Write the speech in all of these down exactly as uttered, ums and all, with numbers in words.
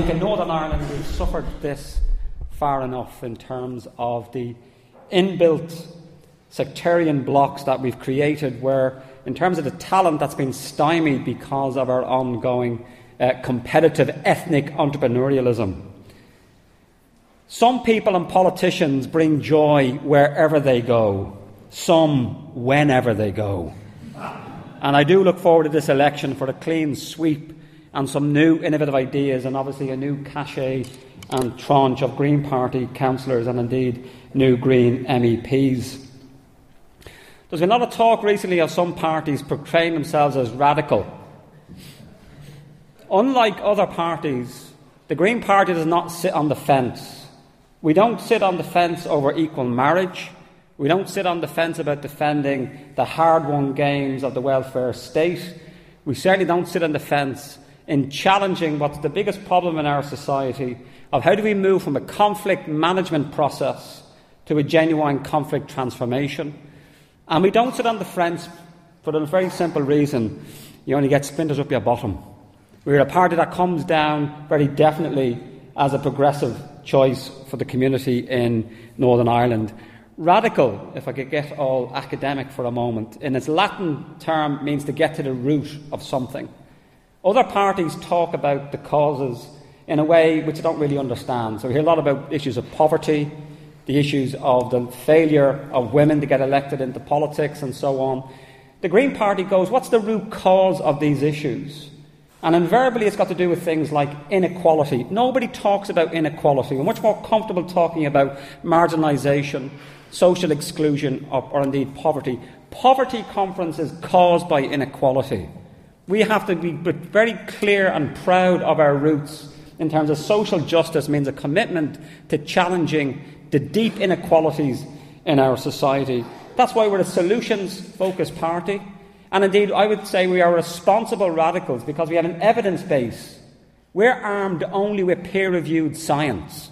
think in Northern Ireland we've suffered this far enough in terms of the inbuilt sectarian blocks that we've created, where in terms of the talent that's been stymied because of our ongoing uh, competitive ethnic entrepreneurialism. Some people and politicians bring joy wherever they go, some whenever they go. And I do look forward to this election for a clean sweep and some new innovative ideas, and obviously a new cachet and tranche of Green Party councillors and indeed new Green M E Ps. There's been a lot of talk recently of some parties portraying themselves as radical. Unlike other parties, the Green Party does not sit on the fence. We don't sit on the fence over equal marriage. We don't sit on the fence about defending the hard-won gains of the welfare state. We certainly don't sit on the fence in challenging what's the biggest problem in our society of how do we move from a conflict management process to a genuine conflict transformation. And we don't sit on the fence for a very simple reason: you only get splinters up your bottom. We're a party that comes down very definitely as a progressive choice for the community in Northern Ireland. Radical, if I could get all academic for a moment, in its Latin term means to get to the root of something. Other parties talk about the causes in a way which I don't really understand. So we hear a lot about issues of poverty, the issues of the failure of women to get elected into politics and so on. The Green Party goes, what's the root cause of these issues? And invariably it's got to do with things like inequality. Nobody talks about inequality. We're much more comfortable talking about marginalisation, social exclusion, or, or indeed poverty. Poverty, conference, is caused by inequality. We have to be very clear and proud of our roots in terms of social justice means a commitment to challenging the deep inequalities in our society. That's why we're a solutions-focused party. And indeed, I would say we are responsible radicals because we have an evidence base. We're armed only with peer-reviewed science.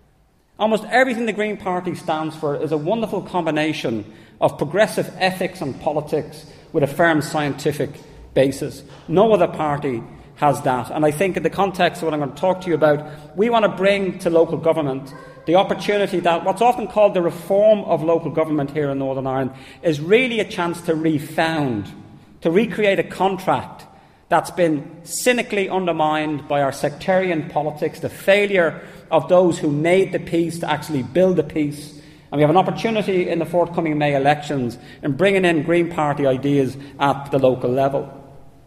Almost everything the Green Party stands for is a wonderful combination of progressive ethics and politics with a firm scientific basis. No other party has that. And I think in the context of what I'm going to talk to you about, we want to bring to local government the opportunity that what's often called the reform of local government here in Northern Ireland is really a chance to refound, to recreate a contract that's been cynically undermined by our sectarian politics, the failure of those who made the peace to actually build the peace. And we have an opportunity in the forthcoming May elections in bringing in Green Party ideas at the local level.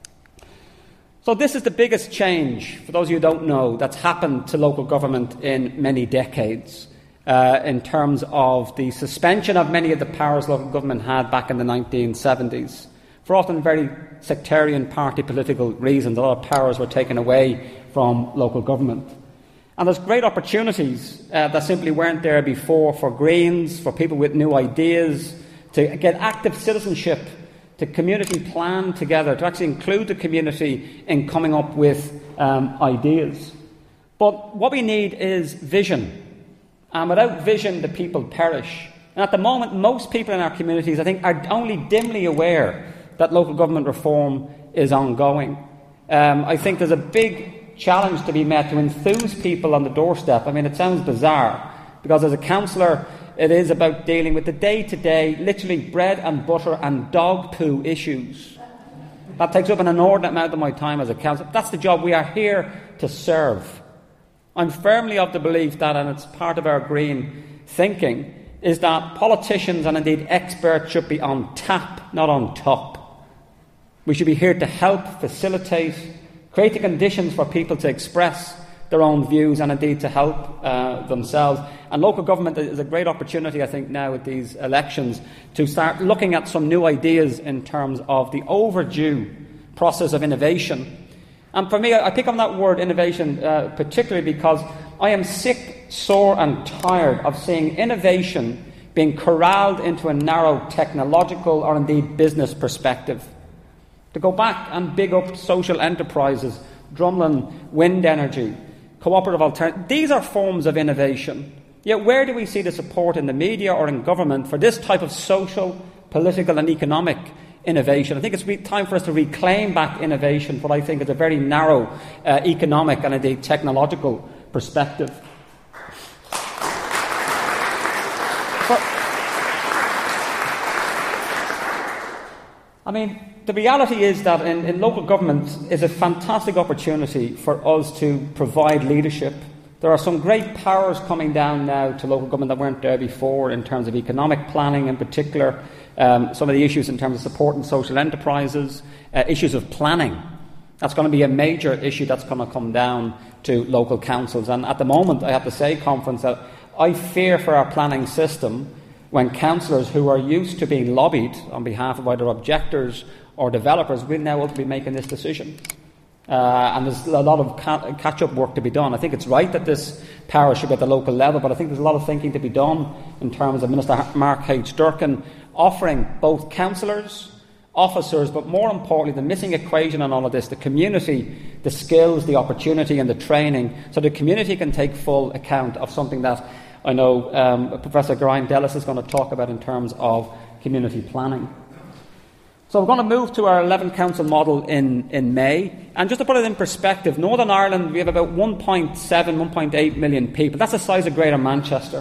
So this is the biggest change, for those of you who don't know, that's happened to local government in many decades uh, in terms of the suspension of many of the powers local government had back in the nineteen seventies. For often very sectarian party political reasons, a lot of powers were taken away from local government. And there's great opportunities uh, that simply weren't there before for Greens, for people with new ideas, to get active citizenship, to community plan together, to actually include the community in coming up with um, ideas. But what we need is vision. And without vision, the people perish. And at the moment, most people in our communities, I think, are only dimly aware that local government reform is ongoing. Um, I think there's a big challenge to be met to enthuse people on the doorstep. I mean, it sounds bizarre, because as a councillor, it is about dealing with the day-to-day, literally bread and butter and dog poo issues. That takes up an inordinate amount of my time as a councillor. That's the job we are here to serve. I'm firmly of the belief that, and it's part of our green thinking, is that politicians and indeed experts should be on tap, not on top. We should be here to help, facilitate, create the conditions for people to express their own views and indeed to help uh, themselves. And local government is a great opportunity, I think, now with these elections to start looking at some new ideas in terms of the overdue process of innovation. And for me, I pick on that word innovation uh, particularly because I am sick, sore and tired of seeing innovation being corralled into a narrow technological or indeed business perspective. To go back and big up social enterprises, Drumlin Wind Energy, cooperative alternatives, these are forms of innovation. Yet where do we see the support in the media or in government for this type of social, political and economic innovation. I think it's re- time for us to reclaim back innovation, what I think is a very narrow uh, economic and indeed technological perspective. But, I mean, the reality is that in, in local government is a fantastic opportunity for us to provide leadership. There are some great powers coming down now to local government that weren't there before in terms of economic planning in particular, um, some of the issues in terms of supporting social enterprises, uh, issues of planning. That's going to be a major issue that's going to come down to local councils. And at the moment, I have to say, Conference, that I fear for our planning system when councillors who are used to being lobbied on behalf of either objectors or developers will now ultimately be making this decision. Uh, and there's a lot of ca- catch-up work to be done. I think it's right that this power should be at the local level, but I think there's a lot of thinking to be done in terms of Minister Mark H. Durkan offering both councillors, officers, but more importantly, the missing equation in all of this, the community, the skills, the opportunity and the training, so the community can take full account of something that I know um, Professor Geraint Delis is going to talk about in terms of community planning. So we're going to move to our eleventh Council model in, in May. And just to put it in perspective, Northern Ireland, we have about one point seven, one point eight million people. That's the size of Greater Manchester.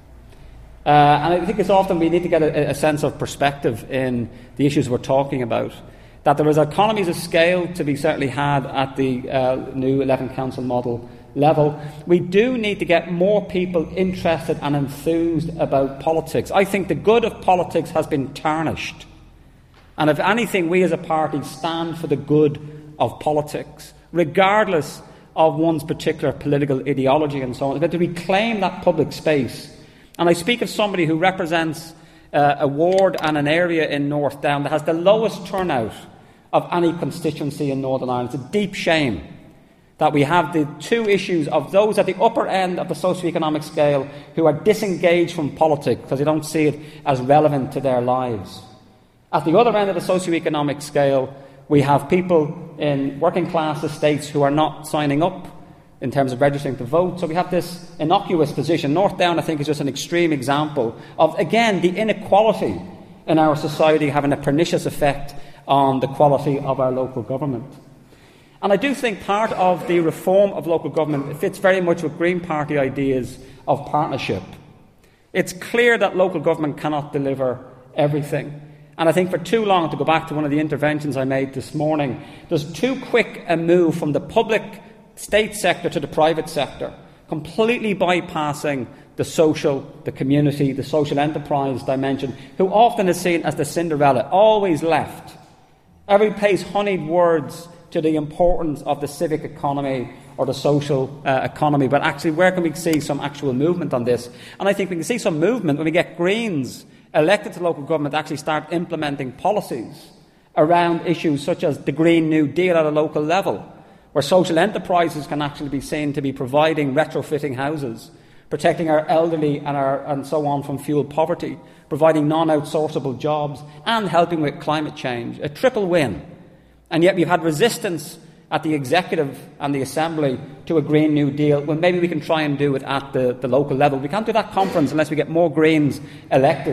Uh, and I think it's often we need to get a, a sense of perspective in the issues we're talking about. That there is economies of scale to be certainly had at the uh, new eleventh Council model level. We do need to get more people interested and enthused about politics. I think the good of politics has been tarnished. And if anything, we as a party stand for the good of politics, regardless of one's particular political ideology and so on. But to reclaim that public space. And I speak of somebody who represents uh, a ward and an area in North Down that has the lowest turnout of any constituency in Northern Ireland. It's a deep shame that we have the two issues of those at the upper end of the socio-economic scale who are disengaged from politics because they don't see it as relevant to their lives. At the other end of the socio-economic scale, we have people in working-class estates who are not signing up in terms of registering to vote. So we have this innocuous position. North Down, I think, is just an extreme example of, again, the inequality in our society having a pernicious effect on the quality of our local government. And I do think part of the reform of local government fits very much with Green Party ideas of partnership. It's clear that local government cannot deliver everything. And I think for too long, to go back to one of the interventions I made this morning, there's too quick a move from the public state sector to the private sector, completely bypassing the social, the community, the social enterprise dimension, who often is seen as the Cinderella, always left. Every place honeyed words to the importance of the civic economy or the social uh, economy, but actually where can we see some actual movement on this? And I think we can see some movement when we get Greens elected to local government to actually start implementing policies around issues such as the Green New Deal at a local level, where social enterprises can actually be seen to be providing retrofitting houses, protecting our elderly and, our, and so on from fuel poverty, providing non-outsourceable jobs, and helping with climate change. A triple win. And yet we've had resistance at the Executive and the Assembly to a Green New Deal. Well, maybe we can try and do it at the, the local level. We can't do that conference unless we get more Greens elected.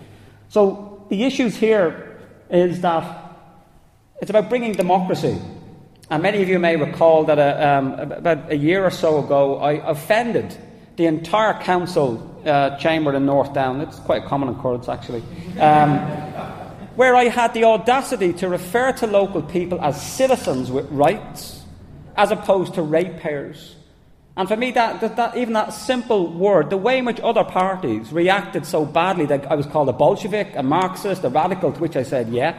So the issues here is that it's about bringing democracy. And many of you may recall that a, um, about a year or so ago, I offended the entire council uh, chamber in North Down. It's quite a common occurrence, actually. Um, where I had the audacity to refer to local people as citizens with rights, as opposed to ratepayers. And for me, that, that, that even that simple word, the way in which other parties reacted so badly that I was called a Bolshevik, a Marxist, a radical, to which I said, yeah.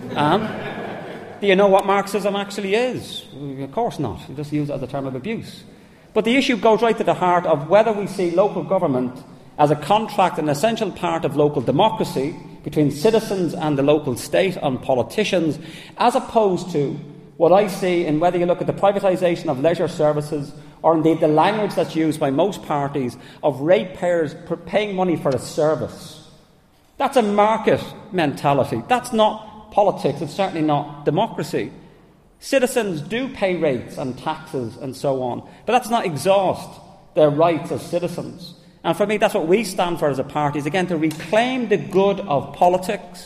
And do you know what Marxism actually is? Of course not. You just use it as a term of abuse. But the issue goes right to the heart of whether we see local government as a contract, an essential part of local democracy between citizens and the local state and politicians, as opposed to what I see in whether you look at the privatisation of leisure services or indeed the language that's used by most parties of ratepayers paying money for a service. That's a market mentality. That's not politics. It's certainly not democracy. Citizens do pay rates and taxes and so on, but that's not exhaust their rights as citizens. And for me, that's what we stand for as a party, is again to reclaim the good of politics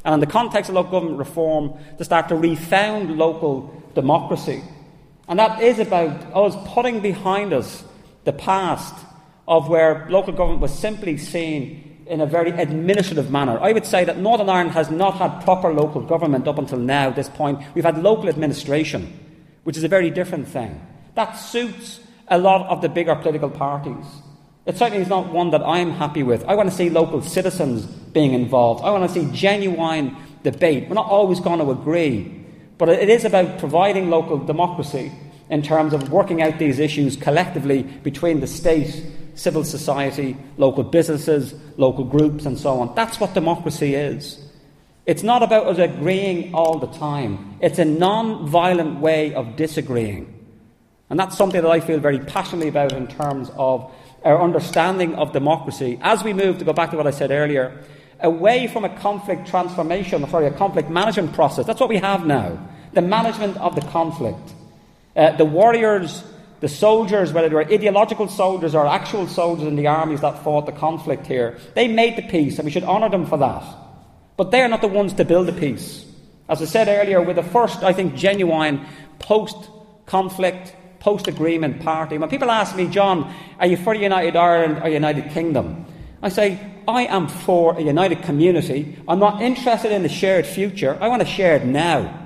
and in the context of local government reform, to start to refound local democracy. And that is about us putting behind us the past of where local government was simply seen in a very administrative manner. I would say that Northern Ireland has not had proper local government up until now, at this point. We've had local administration, which is a very different thing. That suits a lot of the bigger political parties. It certainly is not one that I am happy with. I want to see local citizens being involved. I want to see genuine debate. We're not always going to agree, but it is about providing local democracy in terms of working out these issues collectively between the state, civil society, local businesses, local groups, and so on. That's what democracy is. It's not about us agreeing all the time. It's a non-violent way of disagreeing. And that's something that I feel very passionately about in terms of our understanding of democracy as we move, to go back to what I said earlier, away from a conflict transformation, sorry, a conflict management process. That's what we have now, the management of the conflict. Uh, the warriors, the soldiers, whether they were ideological soldiers or actual soldiers in the armies that fought the conflict here, they made the peace, and we should honour them for that. But they are not the ones to build the peace. As I said earlier, we're the first, I think, genuine post-conflict, post-agreement party. When people ask me, John, are you for United Ireland or United Kingdom? I say, I am for a united community. I'm not interested in a shared future. I want a shared now.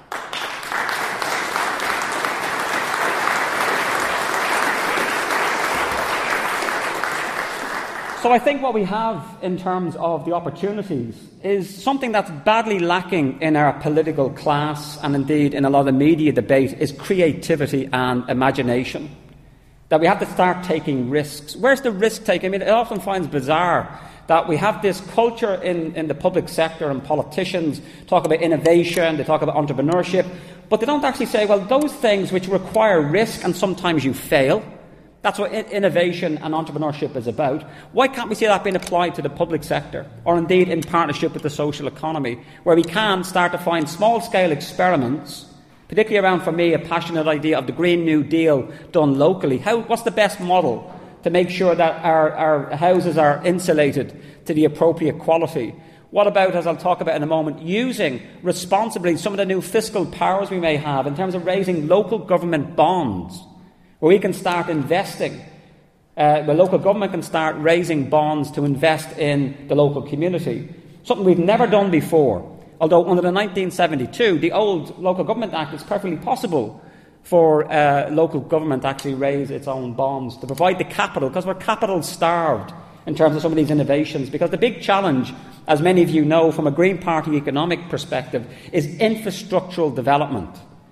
So I think what we have in terms of the opportunities is something that's badly lacking in our political class, and indeed in a lot of media debate, is creativity and imagination. That we have to start taking risks. Where's the risk taking? I mean, it often finds bizarre that we have this culture in, in the public sector, and politicians talk about innovation, they talk about entrepreneurship, but they don't actually say, well, those things which require risk and sometimes you fail, that's what innovation and entrepreneurship is about. Why can't we see that being applied to the public sector, or indeed in partnership with the social economy, where we can start to find small-scale experiments, particularly around, for me, a passionate idea of the Green New Deal done locally. How, what's the best model to make sure that our, our houses are insulated to the appropriate quality? What about, as I'll talk about in a moment, using responsibly some of the new fiscal powers we may have in terms of raising local government bonds, where we can start investing, uh, where local government can start raising bonds to invest in the local community. Something we've never done before. Although under the nineteen seventy-two, the old Local Government Act, it's perfectly possible for uh, local government to actually raise its own bonds, to provide the capital, because we're capital starved in terms of some of these innovations. Because the big challenge, as many of you know, from a Green Party economic perspective, is infrastructural development.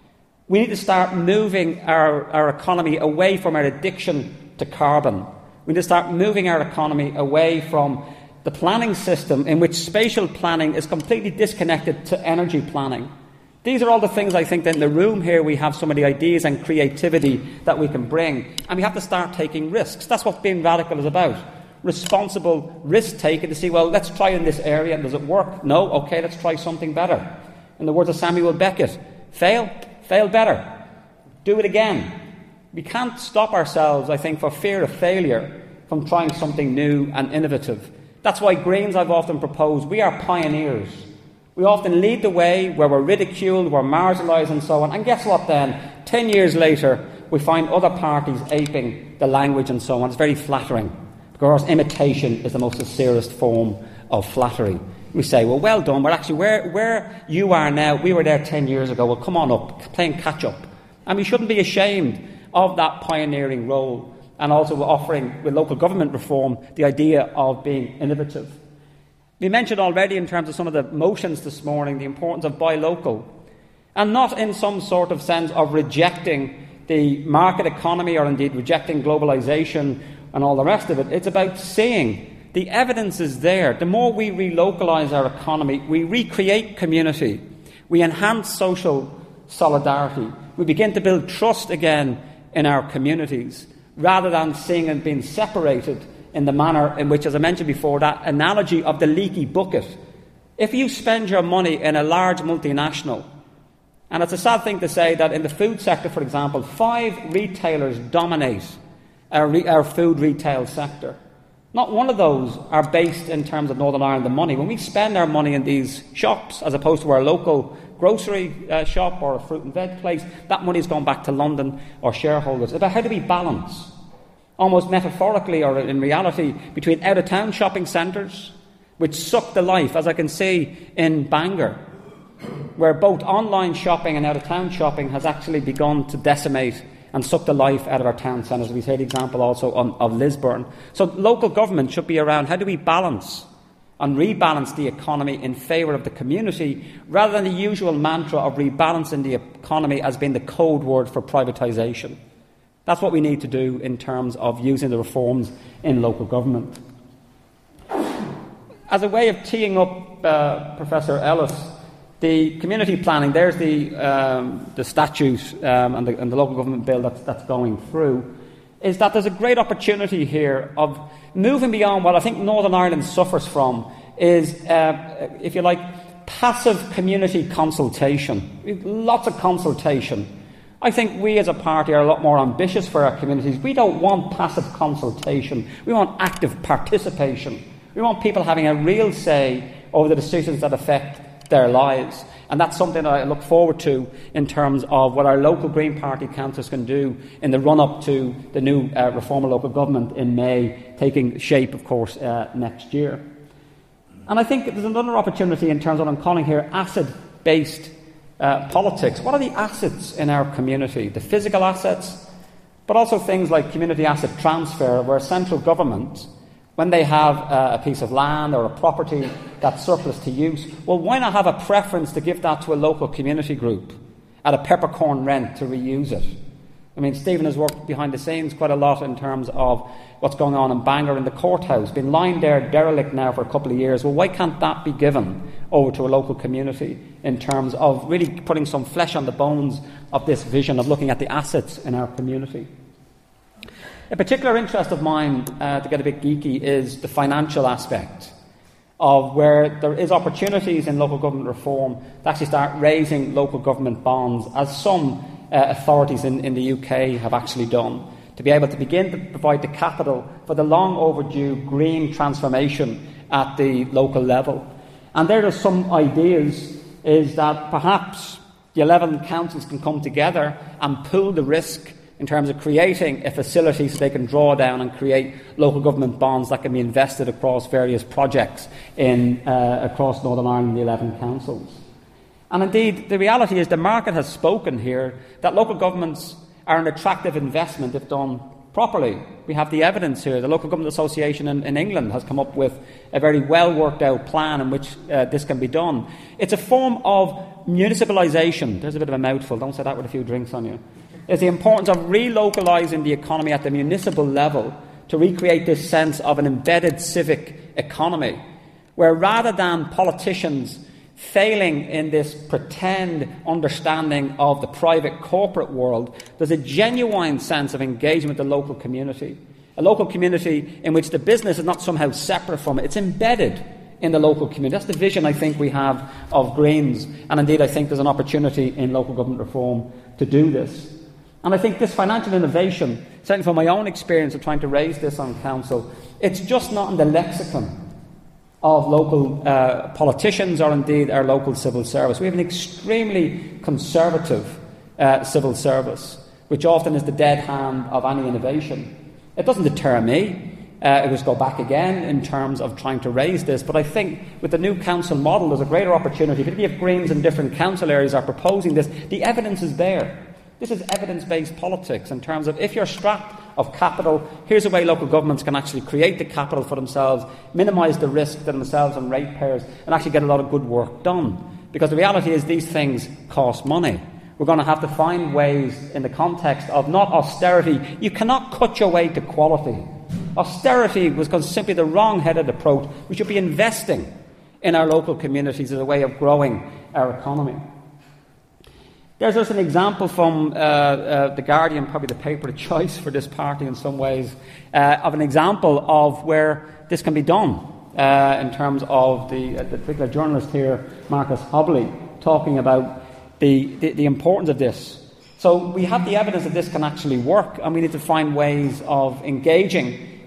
We need to start moving our, our economy away from our addiction to carbon. We need to start moving our economy away from the planning system in which spatial planning is completely disconnected to energy planning. These are all the things I think that in the room here we have some of the ideas and creativity that we can bring. And we have to start taking risks. That's what being radical is about. Responsible risk-taking to see, well, let's try in this area. Does it work? No? OK, let's try something better. In the words of Samuel Beckett, fail? Fail better. Do it again. We can't stop ourselves, I think, for fear of failure from trying something new and innovative. That's why Greens, I've often proposed, we are pioneers. We often lead the way where we're ridiculed, we're marginalised and so on. And guess what then? Ten years later, we find other parties aping the language and so on. It's very flattering, because imitation is the most sincerest form of flattery. We say, well, well done. We're actually, where, where you are now, we were there ten years ago. Well, come on up, playing catch-up. And we shouldn't be ashamed of that pioneering role, and also offering, with local government reform, the idea of being innovative. We mentioned already, in terms of some of the motions this morning, the importance of buy local, and not in some sort of sense of rejecting the market economy, or indeed rejecting globalisation and all the rest of it. It's about seeing the evidence is there. The more we relocalise our economy, we recreate community, we enhance social solidarity, we begin to build trust again in our communities, rather than seeing it being separated in the manner in which, as I mentioned before, that analogy of the leaky bucket. If you spend your money in a large multinational, and it's a sad thing to say that in the food sector, for example, five retailers dominate our, re- our food retail sector. Not one of those are based in terms of Northern Ireland, the money. When we spend our money in these shops, as opposed to our local grocery uh, shop or a fruit and veg place, that money is going back to London or shareholders. About how do we balance, almost metaphorically or in reality, between out-of-town shopping centres, which suck the life, as I can see in Bangor, where both online shopping and out-of-town shopping has actually begun to decimate and suck the life out of our town centres. We take the example also on, of Lisburn. So local government should be around how do we balance and rebalance the economy in favour of the community, rather than the usual mantra of rebalancing the economy as being the code word for privatisation. That's what we need to do in terms of using the reforms in local government. As a way of teeing up uh, Professor Ellis, the community planning, there's the, um, the statute um, and, the, and the local government bill that's, that's going through, is that there's a great opportunity here of moving beyond what I think Northern Ireland suffers from is, uh, if you like, passive community consultation. Lots of consultation. I think we as a party are a lot more ambitious for our communities. We don't want passive consultation. We want active participation. We want people having a real say over the decisions that affect their lives. And that's something that I look forward to in terms of what our local Green Party councillors can do in the run-up to the new uh, reform of local government in May, taking shape, of course, uh, next year. And I think there's another opportunity in terms of what I'm calling here asset-based uh, politics. What are the assets in our community? The physical assets, but also things like community asset transfer, where central government, when they have uh, a piece of land or a property that's surplus to use, well, why not have a preference to give that to a local community group at a peppercorn rent to reuse it? I mean, Stephen has worked behind the scenes quite a lot in terms of what's going on in Bangor in the courthouse, been lying there derelict now for a couple of years. Well, why can't that be given over to a local community in terms of really putting some flesh on the bones of this vision of looking at the assets in our community? A particular interest of mine, uh, to get a bit geeky, is the financial aspect of where there is opportunities in local government reform to actually start raising local government bonds, as some uh, authorities in, in the U K have actually done, to be able to begin to provide the capital for the long overdue green transformation at the local level. And there are some ideas, is that perhaps the eleven councils can come together and pool the risk in terms of creating a facility so they can draw down and create local government bonds that can be invested across various projects in uh, across Northern Ireland, the eleven councils. And indeed, the reality is the market has spoken here that local governments are an attractive investment if done properly. We have the evidence here. The Local Government Association in, in England has come up with a very well worked out plan in which uh, this can be done. It's a form of municipalisation. There's a bit of a mouthful. Don't say that with a few drinks on you. Is the importance of relocalising the economy at the municipal level to recreate this sense of an embedded civic economy, where rather than politicians failing in this pretend understanding of the private corporate world, there's a genuine sense of engagement with the local community, a local community in which the business is not somehow separate from it, it's embedded in the local community. That's the vision I think we have of Greens, and indeed I think there's an opportunity in local government reform to do this. And I think this financial innovation, certainly from my own experience of trying to raise this on council, it's just not in the lexicon of local uh, politicians or indeed our local civil service. We have an extremely conservative uh, civil service, which often is the dead hand of any innovation. It doesn't deter me. Uh, it was go back again in terms of trying to raise this. But I think with the new council model, there's a greater opportunity, particularly if Greens in different council areas are proposing this. The evidence is there. This is evidence-based politics in terms of if you're strapped of capital, here's a way local governments can actually create the capital for themselves, minimise the risk to themselves and ratepayers, and actually get a lot of good work done. Because the reality is these things cost money. We're going to have to find ways in the context of not austerity. You cannot cut your way to quality. Austerity was simply the wrong-headed approach. We should be investing in our local communities as a way of growing our economy. There's just an example from uh, uh, The Guardian, probably the paper of choice for this party in some ways, uh, of an example of where this can be done uh, in terms of the, uh, the particular journalist here, Marcus Hobley, talking about the, the, the importance of this. So we have the evidence that this can actually work, and we need to find ways of engaging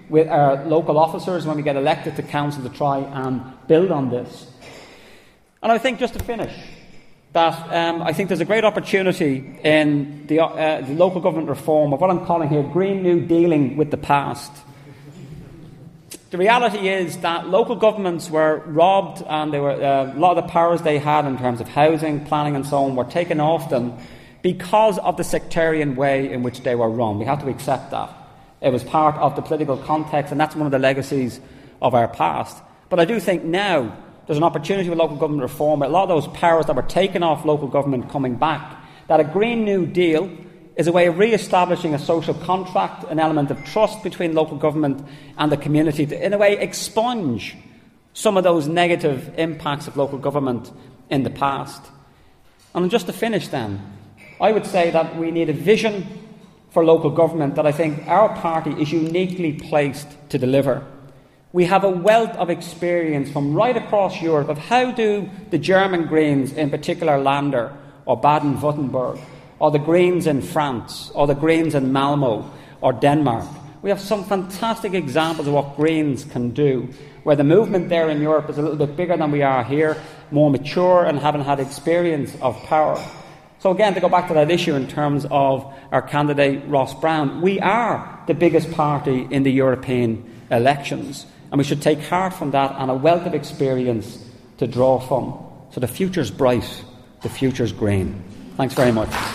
with our local officers when we get elected to council to try and build on this. And I think, just to finish, that um, I think there's a great opportunity in the, uh, the local government reform of what I'm calling here Green New Dealing with the past. The reality is that local governments were robbed, and they were, uh, a lot of the powers they had in terms of housing, planning and so on were taken off them because of the sectarian way in which they were run. We have to accept that. It was part of the political context, and that's one of the legacies of our past. But I do think now there's an opportunity with local government reform, with a lot of those powers that were taken off local government coming back, that a Green New Deal is a way of re-establishing a social contract, an element of trust between local government and the community to, in a way, expunge some of those negative impacts of local government in the past. And just to finish then, I would say that we need a vision for local government that I think our party is uniquely placed to deliver. We have a wealth of experience from right across Europe of how do the German Greens, in particular Lander or Baden-Württemberg, or the Greens in France, or the Greens in Malmo, or Denmark. We have some fantastic examples of what Greens can do, where the movement there in Europe is a little bit bigger than we are here, more mature and haven't had experience of power. So again, to go back to that issue in terms of our candidate Ross Brown, we are the biggest party in the European elections, and we should take heart from that and a wealth of experience to draw from. So the future's bright, the future's green. Thanks very much.